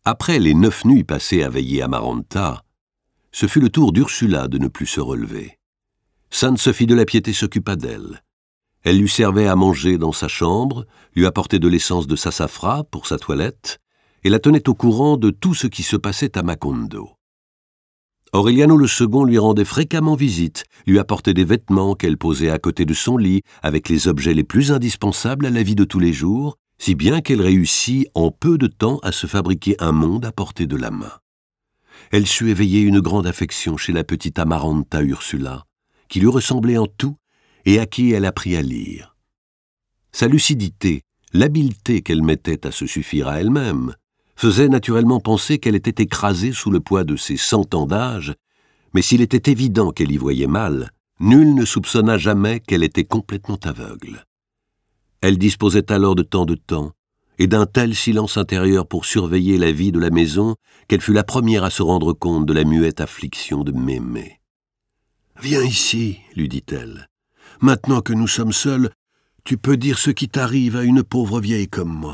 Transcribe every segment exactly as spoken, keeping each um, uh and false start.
Après les neuf nuits passées à veiller Amaranta, ce fut le tour d'Ursula de ne plus se relever. Sainte Sophie de la Piété s'occupa d'elle. Elle lui servait à manger dans sa chambre, lui apportait de l'essence de sassafras pour sa toilette, et la tenait au courant de tout ce qui se passait à Macondo. Aureliano le Second lui rendait fréquemment visite, lui apportait des vêtements qu'elle posait à côté de son lit, avec les objets les plus indispensables à la vie de tous les jours, si bien qu'elle réussit en peu de temps à se fabriquer un monde à portée de la main. Elle sut éveiller une grande affection chez la petite Amaranta Ursula, qui lui ressemblait en tout et à qui elle apprit à lire. Sa lucidité, l'habileté qu'elle mettait à se suffire à elle-même, faisait naturellement penser qu'elle était écrasée sous le poids de ses cent ans d'âge, mais s'il était évident qu'elle y voyait mal, nul ne soupçonna jamais qu'elle était complètement aveugle. Elle disposait alors de tant de temps, et d'un tel silence intérieur pour surveiller la vie de la maison, qu'elle fut la première à se rendre compte de la muette affliction de Mémé. « Viens ici, lui dit-elle. Maintenant que nous sommes seuls, tu peux dire ce qui t'arrive à une pauvre vieille comme moi. »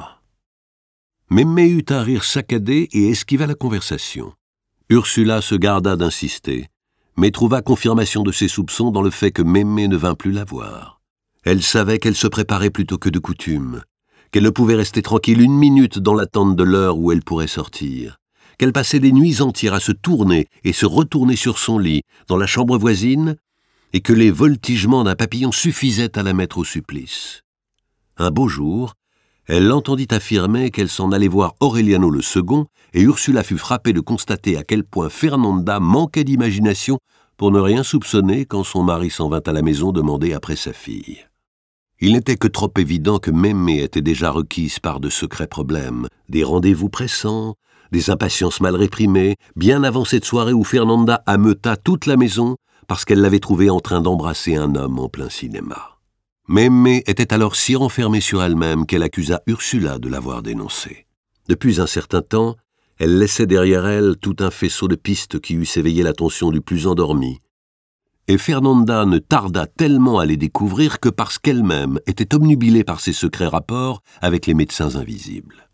Mémé eut un rire saccadé et esquiva la conversation. Ursula se garda d'insister, mais trouva confirmation de ses soupçons dans le fait que Mémé ne vint plus la voir. Elle savait qu'elle se préparait plutôt que de coutume, qu'elle ne pouvait rester tranquille une minute dans l'attente de l'heure où elle pourrait sortir, qu'elle passait des nuits entières à se tourner et se retourner sur son lit, dans la chambre voisine, et que les voltigements d'un papillon suffisaient à la mettre au supplice. Un beau jour, elle l'entendit affirmer qu'elle s'en allait voir Aureliano le Second, et Ursula fut frappée de constater à quel point Fernanda manquait d'imagination pour ne rien soupçonner quand son mari s'en vint à la maison demander après sa fille. Il n'était que trop évident que Mémé était déjà requise par de secrets problèmes, des rendez-vous pressants, des impatiences mal réprimées, bien avant cette soirée où Fernanda ameuta toute la maison parce qu'elle l'avait trouvée en train d'embrasser un homme en plein cinéma. Mémé était alors si renfermée sur elle-même qu'elle accusa Ursula de l'avoir dénoncée. Depuis un certain temps, elle laissait derrière elle tout un faisceau de pistes qui eussent éveillé l'attention du plus endormi. Et Fernanda ne tarda tellement à les découvrir que parce qu'elle-même était obnubilée par ses secrets rapports avec les médecins invisibles.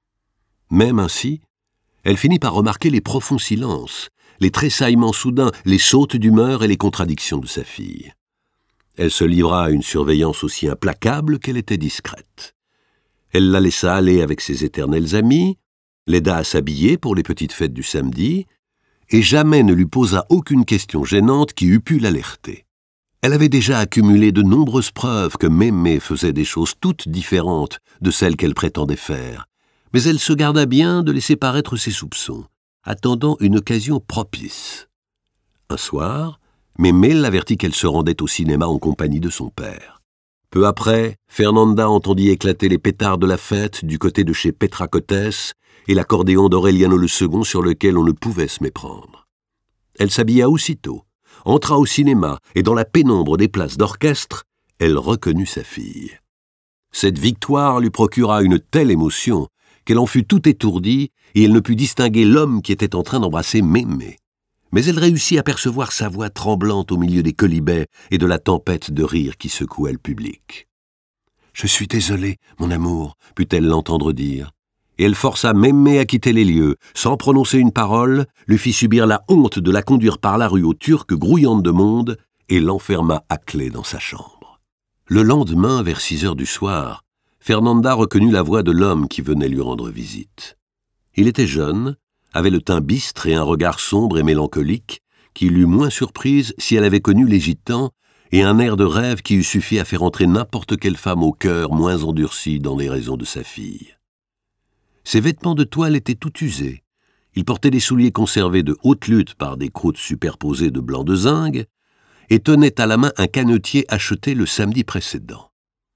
Même ainsi, elle finit par remarquer les profonds silences, les tressaillements soudains, les sautes d'humeur et les contradictions de sa fille. Elle se livra à une surveillance aussi implacable qu'elle était discrète. Elle la laissa aller avec ses éternels amis, l'aida à s'habiller pour les petites fêtes du samedi, et jamais ne lui posa aucune question gênante qui eût pu l'alerter. Elle avait déjà accumulé de nombreuses preuves que Mémé faisait des choses toutes différentes de celles qu'elle prétendait faire, mais elle se garda bien de laisser paraître ses soupçons, attendant une occasion propice. Un soir, Mémé l'avertit qu'elle se rendait au cinéma en compagnie de son père. Peu après, Fernanda entendit éclater les pétards de la fête du côté de chez Petra Cotes et l'accordéon d'Aureliano le Second sur lequel on ne pouvait se méprendre. Elle s'habilla aussitôt, entra au cinéma et dans la pénombre des places d'orchestre, elle reconnut sa fille. Cette victoire lui procura une telle émotion qu'elle en fut tout étourdie et elle ne put distinguer l'homme qui était en train d'embrasser Mémé. Mais elle réussit à percevoir sa voix tremblante au milieu des quolibets et de la tempête de rire qui secouait le public. « Je suis désolée, mon amour », put-elle l'entendre dire. Et elle força Mémé à quitter les lieux, sans prononcer une parole, lui fit subir la honte de la conduire par la rue aux Turques grouillantes de monde et l'enferma à clé dans sa chambre. Le lendemain, vers six heures du soir, Fernanda reconnut la voix de l'homme qui venait lui rendre visite. Il était jeune, avait le teint bistre et un regard sombre et mélancolique, qui l'eût moins surprise si elle avait connu les gitans, et un air de rêve qui eût suffi à faire entrer n'importe quelle femme au cœur moins endurci dans les raisons de sa fille. Ses vêtements de toile étaient tout usés. Il portait des souliers conservés de haute lutte par des croûtes superposées de blanc de zinc, et tenait à la main un canetier acheté le samedi précédent.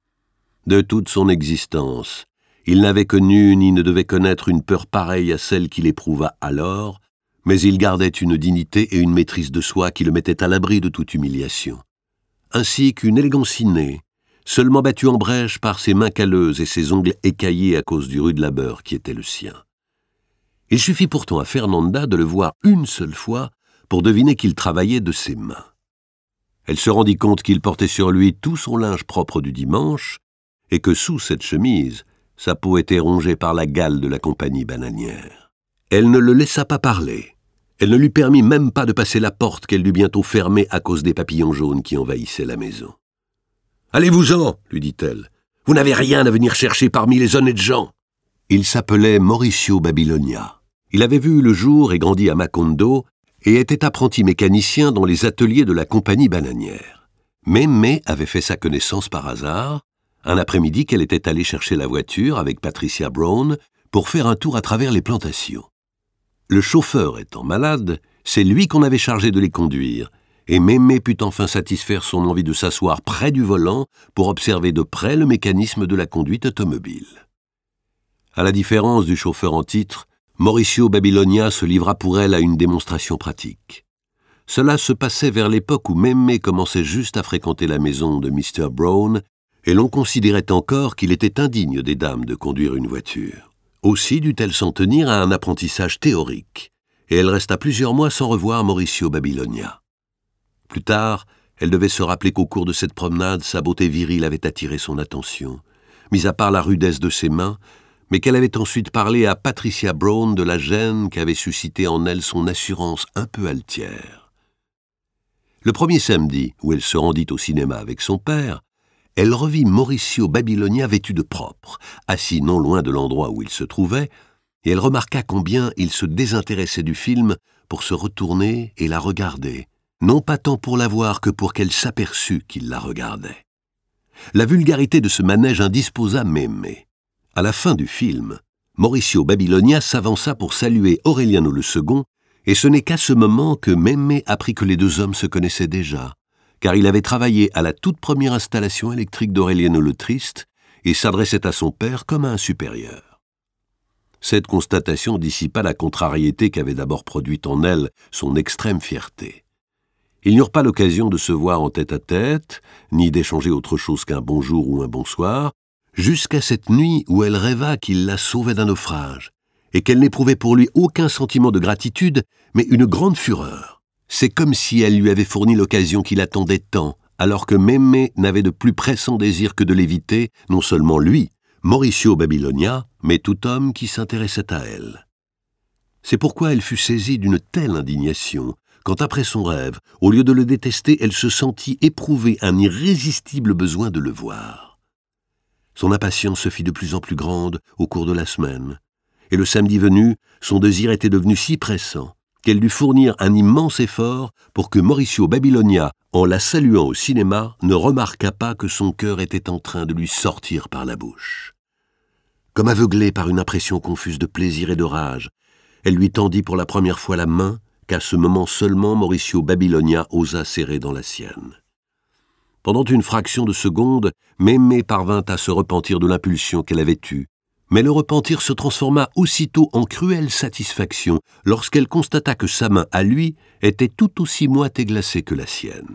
De toute son existence, il n'avait connu ni ne devait connaître une peur pareille à celle qu'il éprouva alors, mais il gardait une dignité et une maîtrise de soi qui le mettaient à l'abri de toute humiliation, ainsi qu'une élégance innée, seulement battue en brèche par ses mains calleuses et ses ongles écaillés à cause du rude labeur qui était le sien. Il suffit pourtant à Fernanda de le voir une seule fois pour deviner qu'il travaillait de ses mains. Elle se rendit compte qu'il portait sur lui tout son linge propre du dimanche et que sous cette chemise, sa peau était rongée par la gale de la compagnie bananière. Elle ne le laissa pas parler. Elle ne lui permit même pas de passer la porte qu'elle dut bientôt fermer à cause des papillons jaunes qui envahissaient la maison. « Allez-vous-en » lui dit-elle. « Vous n'avez rien à venir chercher parmi les honnêtes gens. » Il s'appelait Mauricio Babylonia. Il avait vu le jour et grandi à Macondo et était apprenti mécanicien dans les ateliers de la compagnie bananière. Mémé avait fait sa connaissance par hasard, un après-midi qu'elle était allée chercher la voiture avec Patricia Brown pour faire un tour à travers les plantations. Le chauffeur étant malade, c'est lui qu'on avait chargé de les conduire, et Mémé put enfin satisfaire son envie de s'asseoir près du volant pour observer de près le mécanisme de la conduite automobile. À la différence du chauffeur en titre, Mauricio Babylonia se livra pour elle à une démonstration pratique. Cela se passait vers l'époque où Mémé commençait juste à fréquenter la maison de mister Brown, et l'on considérait encore qu'il était indigne des dames de conduire une voiture. Aussi dut-elle s'en tenir à un apprentissage théorique, et elle resta plusieurs mois sans revoir Mauricio Babylonia. Plus tard, elle devait se rappeler qu'au cours de cette promenade, sa beauté virile avait attiré son attention, mis à part la rudesse de ses mains, mais qu'elle avait ensuite parlé à Patricia Brown de la gêne qu'avait suscité en elle son assurance un peu altière. Le premier samedi où elle se rendit au cinéma avec son père, elle revit Mauricio Babylonia vêtu de propre, assis non loin de l'endroit où il se trouvait, et elle remarqua combien il se désintéressait du film pour se retourner et la regarder, non pas tant pour la voir que pour qu'elle s'aperçût qu'il la regardait. La vulgarité de ce manège indisposa Mémé. À la fin du film, Mauricio Babylonia s'avança pour saluer Aureliano le second, et ce n'est qu'à ce moment que Mémé apprit que les deux hommes se connaissaient déjà, car il avait travaillé à la toute première installation électrique d'Aureliano le Triste et s'adressait à son père comme à un supérieur. Cette constatation dissipa la contrariété qu'avait d'abord produite en elle son extrême fierté. Ils n'eurent pas l'occasion de se voir en tête-à-tête, ni d'échanger autre chose qu'un bonjour ou un bonsoir, jusqu'à cette nuit où elle rêva qu'il la sauvait d'un naufrage, et qu'elle n'éprouvait pour lui aucun sentiment de gratitude, mais une grande fureur. C'est comme si elle lui avait fourni l'occasion qu'il attendait tant, alors que Mémé n'avait de plus pressant désir que de l'éviter, non seulement lui, Mauricio Babylonia, mais tout homme qui s'intéressait à elle. C'est pourquoi elle fut saisie d'une telle indignation, quand après son rêve, au lieu de le détester, elle se sentit éprouver un irrésistible besoin de le voir. Son impatience se fit de plus en plus grande au cours de la semaine, et le samedi venu, son désir était devenu si pressant qu'elle dut fournir un immense effort pour que Mauricio Babylonia, en la saluant au cinéma, ne remarquât pas que son cœur était en train de lui sortir par la bouche. Comme aveuglée par une impression confuse de plaisir et de rage, elle lui tendit pour la première fois la main qu'à ce moment seulement Mauricio Babylonia osa serrer dans la sienne. Pendant une fraction de seconde, Mémé parvint à se repentir de l'impulsion qu'elle avait eue, mais le repentir se transforma aussitôt en cruelle satisfaction lorsqu'elle constata que sa main à lui était tout aussi moite et glacée que la sienne.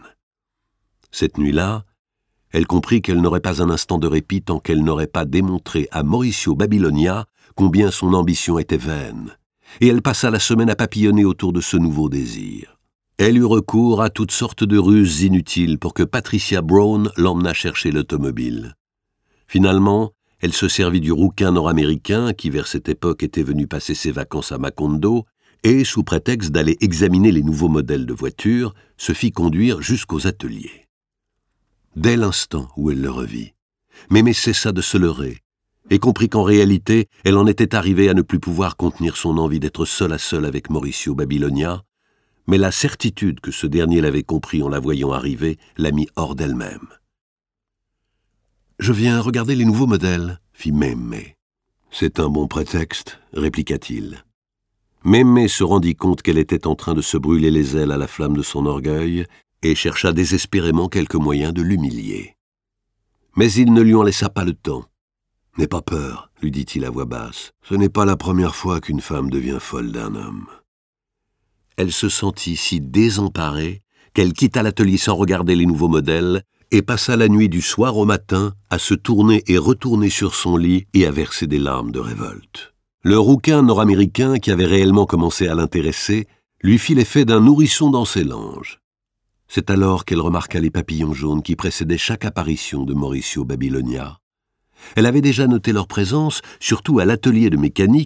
Cette nuit-là, elle comprit qu'elle n'aurait pas un instant de répit tant qu'elle n'aurait pas démontré à Mauricio Babylonia combien son ambition était vaine, et elle passa la semaine à papillonner autour de ce nouveau désir. Elle eut recours à toutes sortes de ruses inutiles pour que Patricia Brown l'emmenât chercher l'automobile. Finalement, elle se servit du rouquin nord-américain qui, vers cette époque, était venu passer ses vacances à Macondo et, sous prétexte d'aller examiner les nouveaux modèles de voitures, se fit conduire jusqu'aux ateliers. Dès l'instant où elle le revit, Mémé cessa de se leurrer et comprit qu'en réalité, elle en était arrivée à ne plus pouvoir contenir son envie d'être seule à seule avec Mauricio Babylonia, mais la certitude que ce dernier l'avait compris en la voyant arriver la mit hors d'elle-même. « Je viens regarder les nouveaux modèles, » fit Mémé. « C'est un bon prétexte, » répliqua-t-il. Mémé se rendit compte qu'elle était en train de se brûler les ailes à la flamme de son orgueil et chercha désespérément quelque moyen de l'humilier. Mais il ne lui en laissa pas le temps. « N'aie pas peur, » lui dit-il à voix basse. « Ce n'est pas la première fois qu'une femme devient folle d'un homme. » Elle se sentit si désemparée qu'elle quitta l'atelier sans regarder les nouveaux modèles et passa la nuit du soir au matin à se tourner et retourner sur son lit et à verser des larmes de révolte. Le rouquin nord-américain, qui avait réellement commencé à l'intéresser, lui fit l'effet d'un nourrisson dans ses langes. C'est alors qu'elle remarqua les papillons jaunes qui précédaient chaque apparition de Mauricio Babylonia. Elle avait déjà noté leur présence, surtout à l'atelier de mécanique,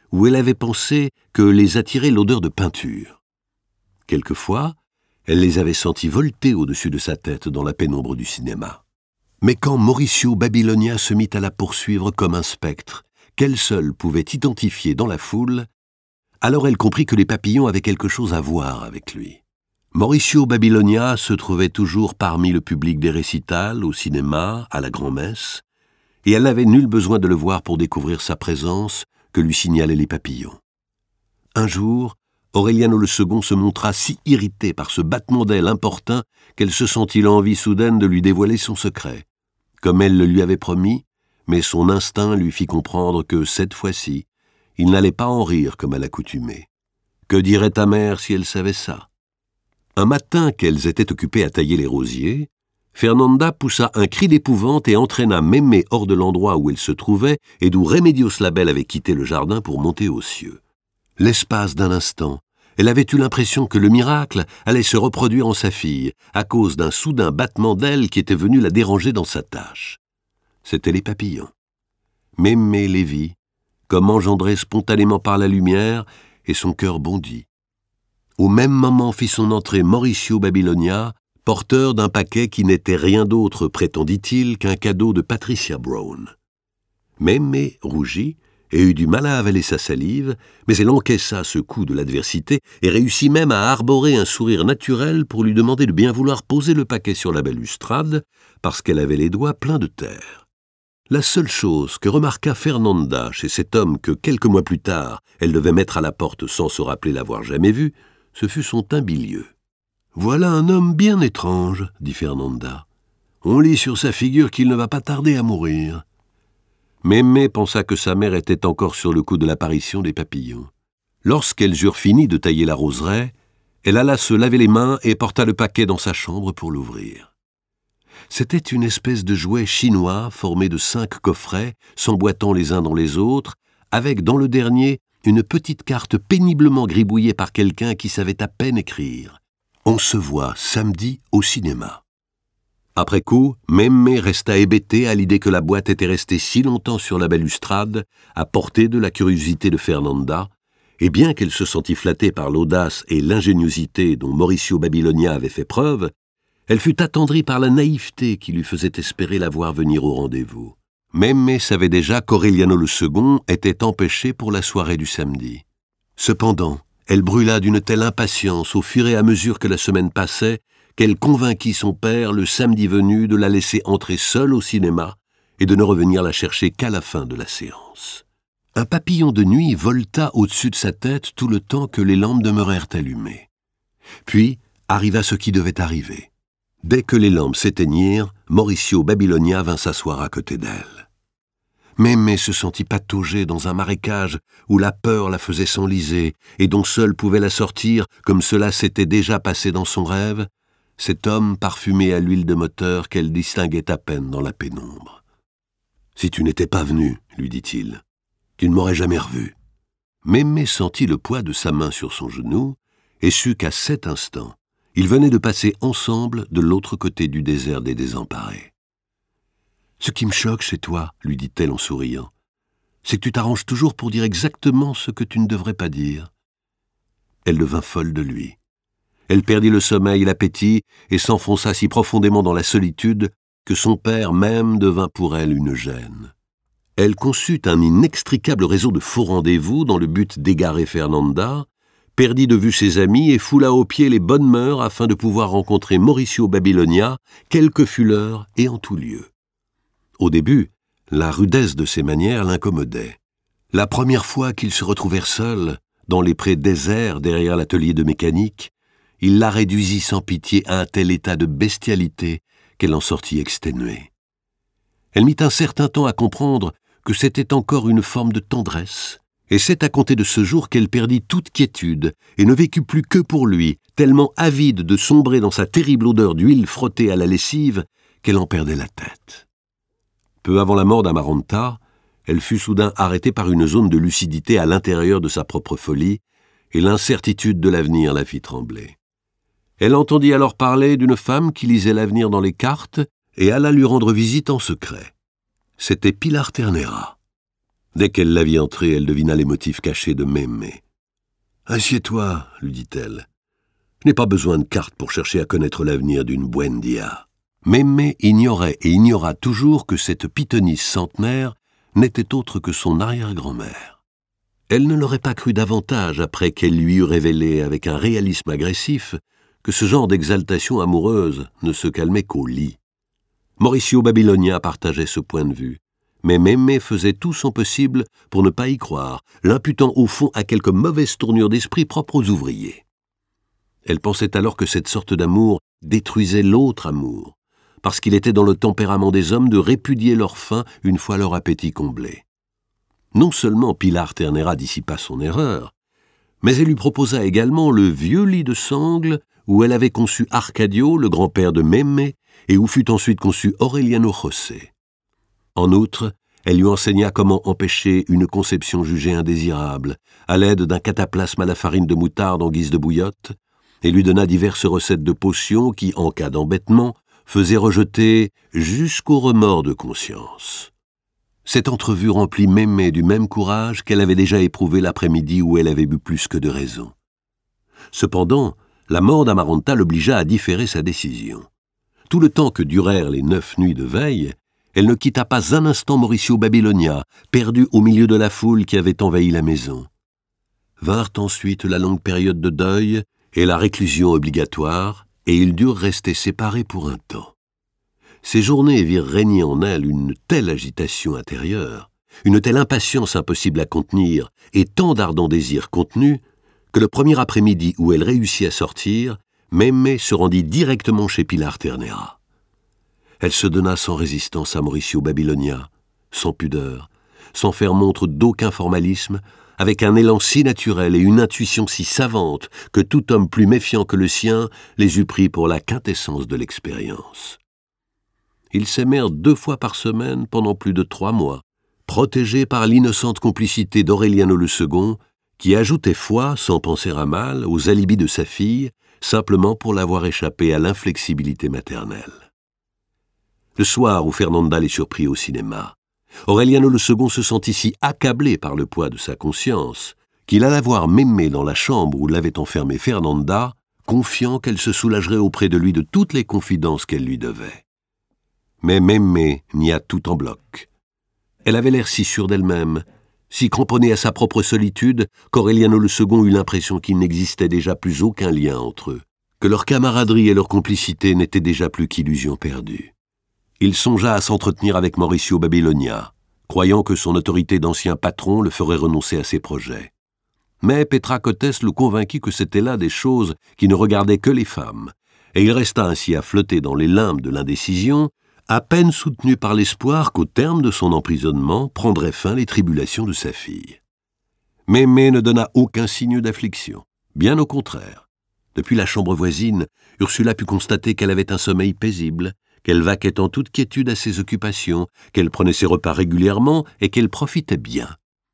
où elle avait pensé que les attirait l'odeur de peinture. Quelquefois, elle les avait sentis volter au-dessus de sa tête dans la pénombre du cinéma. Mais quand Mauricio Babylonia se mit à la poursuivre comme un spectre, qu'elle seule pouvait identifier dans la foule, alors elle comprit que les papillons avaient quelque chose à voir avec lui. Mauricio Babylonia se trouvait toujours parmi le public des récitals, au cinéma, à la grand-messe, et elle n'avait nul besoin de le voir pour découvrir sa présence que lui signalaient les papillons. Un jour, Aureliano le Second se montra si irrité par ce battement d'ailes importun qu'elle se sentit l'envie soudaine de lui dévoiler son secret, comme elle le lui avait promis, mais son instinct lui fit comprendre que, cette fois-ci, il n'allait pas en rire comme à l'accoutumée. Que dirait ta mère si elle savait ça? Un matin qu'elles étaient occupées à tailler les rosiers, Fernanda poussa un cri d'épouvante et entraîna Mémé hors de l'endroit où elle se trouvait et d'où Remedios Labelle avait quitté le jardin pour monter aux cieux. L'espace d'un instant, elle avait eu l'impression que le miracle allait se reproduire en sa fille, à cause d'un soudain battement d'ailes qui était venu la déranger dans sa tâche. C'étaient les papillons. Mémé les vit, comme engendrés spontanément par la lumière, et son cœur bondit. Au même moment fit son entrée Mauricio Babylonia, porteur d'un paquet qui n'était rien d'autre, prétendit-il, qu'un cadeau de Patricia Brown. Mémé rougit et eut du mal à avaler sa salive, mais elle encaissa ce coup de l'adversité et réussit même à arborer un sourire naturel pour lui demander de bien vouloir poser le paquet sur la balustrade, parce qu'elle avait les doigts pleins de terre. La seule chose que remarqua Fernanda chez cet homme que, quelques mois plus tard, elle devait mettre à la porte sans se rappeler l'avoir jamais vu, ce fut son teint bilieux. « Voilà un homme bien étrange, » dit Fernanda. « On lit sur sa figure qu'il ne va pas tarder à mourir. » Mémé pensa que sa mère était encore sur le coup de l'apparition des papillons. Lorsqu'elles eurent fini de tailler la roseraie, elle alla se laver les mains et porta le paquet dans sa chambre pour l'ouvrir. C'était une espèce de jouet chinois formé de cinq coffrets, s'emboîtant les uns dans les autres, avec dans le dernier une petite carte péniblement gribouillée par quelqu'un qui savait à peine écrire. « On se voit samedi au cinéma ». Après coup, Mémé resta hébétée à l'idée que la boîte était restée si longtemps sur la balustrade, à portée de la curiosité de Fernanda, et bien qu'elle se sentit flattée par l'audace et l'ingéniosité dont Mauricio Babylonia avait fait preuve, elle fut attendrie par la naïveté qui lui faisait espérer la voir venir au rendez-vous. Mémé savait déjà qu'Aureliano le Second était empêché pour la soirée du samedi. Cependant, elle brûla d'une telle impatience au fur et à mesure que la semaine passait qu'elle convainquit son père le samedi venu de la laisser entrer seule au cinéma et de ne revenir la chercher qu'à la fin de la séance. Un papillon de nuit volta au-dessus de sa tête tout le temps que les lampes demeurèrent allumées. Puis arriva ce qui devait arriver. Dès que les lampes s'éteignirent, Mauricio Babylonia vint s'asseoir à côté d'elle. Mémé se sentit patauger dans un marécage où la peur la faisait s'enliser et dont seul pouvait la sortir, comme cela s'était déjà passé dans son rêve, cet homme parfumé à l'huile de moteur qu'elle distinguait à peine dans la pénombre. « Si tu n'étais pas venu, lui dit-il, tu ne m'aurais jamais revu. » Mémé sentit le poids de sa main sur son genou et sut qu'à cet instant, ils venaient de passer ensemble de l'autre côté du désert des désemparés. « Ce qui me choque chez toi, lui dit-elle en souriant, c'est que tu t'arranges toujours pour dire exactement ce que tu ne devrais pas dire. » Elle devint folle de lui. Elle perdit le sommeil et l'appétit et s'enfonça si profondément dans la solitude que son père même devint pour elle une gêne. Elle conçut un inextricable réseau de faux rendez-vous dans le but d'égarer Fernanda, perdit de vue ses amis et foula aux pieds les bonnes mœurs afin de pouvoir rencontrer Mauricio Babylonia, quelle que fût l'heure et en tout lieu. Au début, la rudesse de ses manières l'incommodait. La première fois qu'ils se retrouvèrent seuls, dans les prés déserts derrière l'atelier de mécanique, il la réduisit sans pitié à un tel état de bestialité qu'elle en sortit exténuée. Elle mit un certain temps à comprendre que c'était encore une forme de tendresse, et c'est à compter de ce jour qu'elle perdit toute quiétude et ne vécut plus que pour lui, tellement avide de sombrer dans sa terrible odeur d'huile frottée à la lessive qu'elle en perdait la tête. Peu avant la mort d'Amaranta, elle fut soudain arrêtée par une zone de lucidité à l'intérieur de sa propre folie, et l'incertitude de l'avenir la fit trembler. Elle entendit alors parler d'une femme qui lisait l'avenir dans les cartes et alla lui rendre visite en secret. C'était Pilar Ternera. Dès qu'elle la vit entrer, elle devina les motifs cachés de Mémé. « Assieds-toi, lui dit-elle. Je n'ai pas besoin de carte pour chercher à connaître l'avenir d'une Buendia. » Mémé ignorait et ignora toujours que cette pythonisse centenaire n'était autre que son arrière-grand-mère. Elle ne l'aurait pas cru davantage après qu'elle lui eut révélé avec un réalisme agressif que ce genre d'exaltation amoureuse ne se calmait qu'au lit. Mauricio Babylonia partageait ce point de vue, mais Mémé faisait tout son possible pour ne pas y croire, l'imputant au fond à quelque mauvaise tournure d'esprit propre aux ouvriers. Elle pensait alors que cette sorte d'amour détruisait l'autre amour, parce qu'il était dans le tempérament des hommes de répudier leur faim une fois leur appétit comblé. Non seulement Pilar Ternera dissipa son erreur, mais elle lui proposa également le vieux lit de sangle où elle avait conçu Arcadio, le grand-père de Mémé, et où fut ensuite conçu Aureliano José. En outre, elle lui enseigna comment empêcher une conception jugée indésirable, à l'aide d'un cataplasme à la farine de moutarde en guise de bouillotte, et lui donna diverses recettes de potions qui, en cas d'embêtement, faisaient rejeter jusqu'au remords de conscience. Cette entrevue remplit Mémé du même courage qu'elle avait déjà éprouvé l'après-midi où elle avait bu plus que de raison. Cependant, la mort d'Amaranta l'obligea à différer sa décision. Tout le temps que durèrent les neuf nuits de veille, elle ne quitta pas un instant Mauricio Babylonia, perdu au milieu de la foule qui avait envahi la maison. Vinrent ensuite la longue période de deuil et la réclusion obligatoire, et ils durent rester séparés pour un temps. Ces journées virent régner en elle une telle agitation intérieure, une telle impatience impossible à contenir et tant d'ardents désirs contenus, que le premier après-midi où elle réussit à sortir, Mémé se rendit directement chez Pilar Ternera. Elle se donna sans résistance à Mauricio Babylonia, sans pudeur, sans faire montre d'aucun formalisme, avec un élan si naturel et une intuition si savante que tout homme plus méfiant que le sien les eût pris pour la quintessence de l'expérience. Ils s'aimèrent deux fois par semaine pendant plus de trois mois, protégés par l'innocente complicité d'Aureliano le Second, qui ajoutait foi, sans penser à mal, aux alibis de sa fille, simplement pour l'avoir échappé à l'inflexibilité maternelle. Le soir où Fernanda les surprit au cinéma, Aureliano le Second se sentit si accablé par le poids de sa conscience qu'il alla voir Mémé dans la chambre où l'avait enfermée Fernanda, confiant qu'elle se soulagerait auprès de lui de toutes les confidences qu'elle lui devait. Mais Mémé nia tout en bloc. Elle avait l'air si sûre d'elle-même, si cramponnée à sa propre solitude, qu'Aureliano le Second eut l'impression qu'il n'existait déjà plus aucun lien entre eux, que leur camaraderie et leur complicité n'étaient déjà plus qu'illusions perdues. Il songea à s'entretenir avec Mauricio Babylonia, croyant que son autorité d'ancien patron le ferait renoncer à ses projets. Mais Petra Cotes le convainquit que c'étaient là des choses qui ne regardaient que les femmes, et il resta ainsi à flotter dans les limbes de l'indécision, à peine soutenu par l'espoir qu'au terme de son emprisonnement prendraient fin les tribulations de sa fille. Mémé ne donna aucun signe d'affliction, bien au contraire. Depuis la chambre voisine, Ursula put constater qu'elle avait un sommeil paisible, qu'elle vaquait en toute quiétude à ses occupations, qu'elle prenait ses repas régulièrement et qu'elle profitait bien.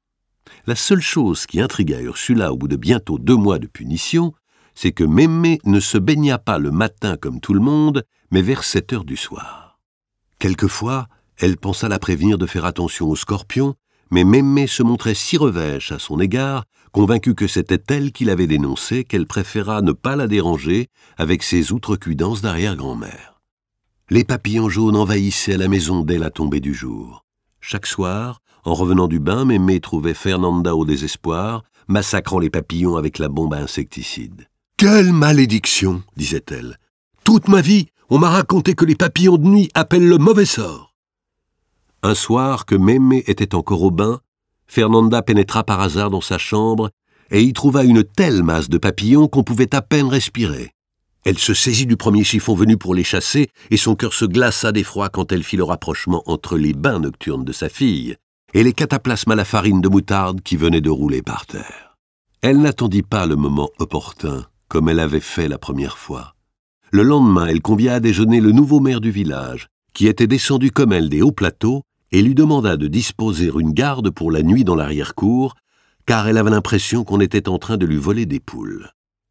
La seule chose qui intrigua Ursula au bout de bientôt deux mois de punition, c'est que Mémé ne se baigna pas le matin comme tout le monde, mais vers sept heures du soir. Quelquefois, elle pensa la prévenir de faire attention aux scorpions, mais Mémé se montrait si revêche à son égard, convaincue que c'était elle qui l'avait dénoncée, qu'elle préféra ne pas la déranger avec ses outrecuidances d'arrière-grand-mère. Les papillons jaunes envahissaient la maison dès la tombée du jour. Chaque soir, en revenant du bain, Mémé trouvait Fernanda au désespoir, massacrant les papillons avec la bombe à insecticide. « Quelle malédiction !» disait-elle. « Toute ma vie, on m'a raconté que les papillons de nuit appellent le mauvais sort. » Un soir que Mémé était encore au bain, Fernanda pénétra par hasard dans sa chambre et y trouva une telle masse de papillons qu'on pouvait à peine respirer. Elle se saisit du premier chiffon venu pour les chasser et son cœur se glaça d'effroi quand elle fit le rapprochement entre les bains nocturnes de sa fille et les cataplasmes à la farine de moutarde qui venaient de rouler par terre. Elle n'attendit pas le moment opportun, comme elle avait fait la première fois. Le lendemain, elle convia à déjeuner le nouveau maire du village, qui était descendu comme elle des hauts plateaux, et lui demanda de disposer une garde pour la nuit dans l'arrière-cour, car elle avait l'impression qu'on était en train de lui voler des poules.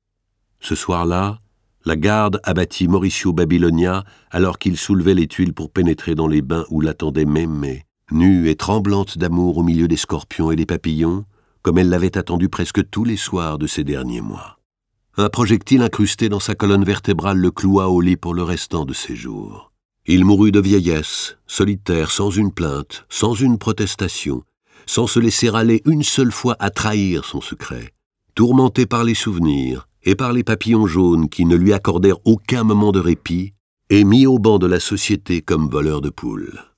Ce soir-là, la garde abattit Mauricio Babylonia alors qu'il soulevait les tuiles pour pénétrer dans les bains où l'attendait Mémé, nue et tremblante d'amour au milieu des scorpions et des papillons, comme elle l'avait attendu presque tous les soirs de ces derniers mois. Un projectile incrusté dans sa colonne vertébrale le cloua au lit pour le restant de ses jours. Il mourut de vieillesse, solitaire, sans une plainte, sans une protestation, sans se laisser aller une seule fois à trahir son secret, tourmenté par les souvenirs et par les papillons jaunes qui ne lui accordèrent aucun moment de répit, et mis au banc de la société comme voleur de poules.